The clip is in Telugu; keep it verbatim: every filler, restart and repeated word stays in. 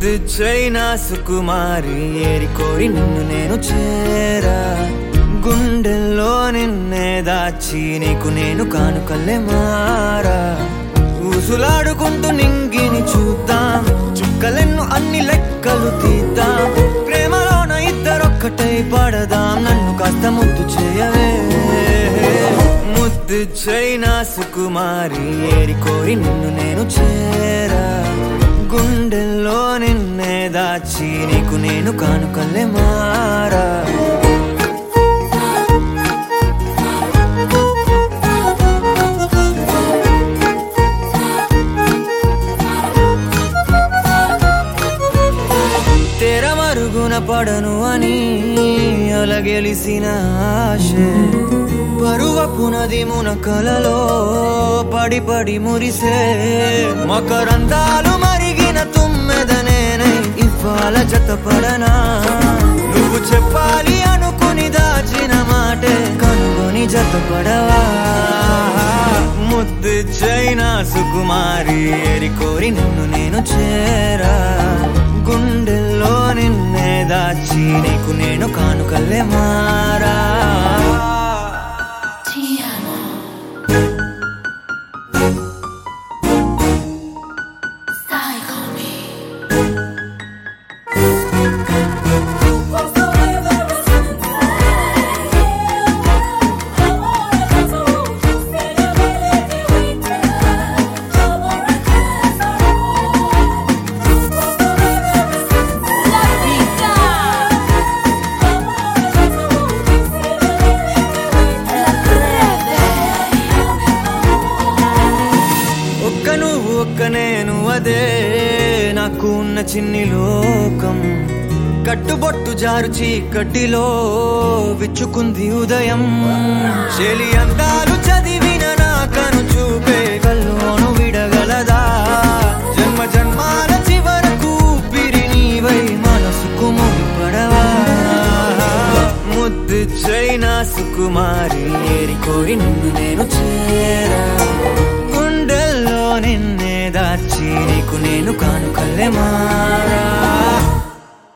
ముద్దు చైనా సుకుమారి ఏరి కోరి నిన్ను నేను చేరా గుండెల్లో నిన్నే దాచి నీకు నేను కానుకల్లే మారా ఊసులాడుకుంటూ నింగిని చూద్దాం చుక్కలెన్ను అన్ని లెక్కలు తీద్దాం ప్రేమలోన ఇద్దరొక్కటై పడదాం నన్ను కాస్త ముద్దు చేయవే ముద్దు చైనా సుకుమారి ఏరి కోరి నిన్ను నేను చేరా గుండెల్లో నిన్నే దాచి నీకు నేను కానుకల్లే మారా తెరమరుగున పడను అని అలగెలిసిన ఆశే పరువపు నది మునకలలో పడి పడి మురిసే మకరందాలు మరిగిన తుమ్మెదనేనే ఇవాళ జతపడనా నువ్వు చెప్పాలి అనుకుని దాచిన మాటే కనుగొని జతపడవా ముద్దు చైనా సుకుమారి ఏరి కోరి నిన్ను నేను చేరా గుండెల్లో నిన్నే దాచి నీకు నేను కానుకల్లే మారా నువ్వు ఒక్క నేను అదే నాకు ఉన్న చిన్ని లోకం కట్టుబొట్టు జారు చీకటిలో విచ్చుకుంది ఉదయం చెలి అందాలు చదివిన నా కను చూపే కల్లోను విడగలదా జన్మ జన్మాల చివరకు పిరి నీవై మనసుకు ముడిపడవా ముద్దు చైనా సుకుమారి ఏరి కోరి నిన్ను నేను చేరా నిన్నే దాచి నీకు నేను కానుకల్లే మారా